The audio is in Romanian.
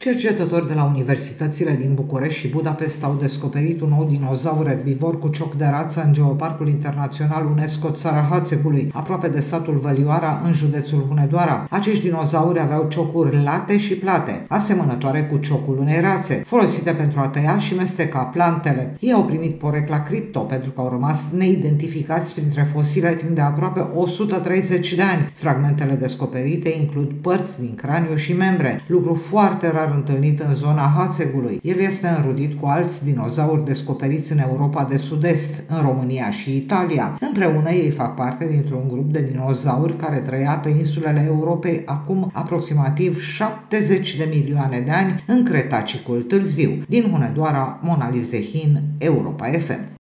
Cercetători de la universitățile din București și Budapesta au descoperit un nou dinozaur erbivor cu cioc de rață în Geoparcul Internațional UNESCO Țara Hațegului, aproape de satul Vălioara, în județul Hunedoara. Acești dinozauri aveau ciocuri late și plate, asemănătoare cu ciocul unei rațe, folosite pentru a tăia și mesteca plantele. Ei au primit porecla cripto pentru că au rămas neidentificați printre fosile timp de aproape 130 de ani. Fragmentele descoperite includ părți din craniu și membre, lucru foarte rar întâlnit în zona Hațegului. El este înrudit cu alți dinozauri descoperiți în Europa de Sud-Est, în România și Italia. Împreună ei fac parte dintr-un grup de dinozauri care trăia pe insulele Europei acum aproximativ 70 de milioane de ani în Cretacicul târziu. Din Hunedoara, Mona Lizdehin, Europa FM.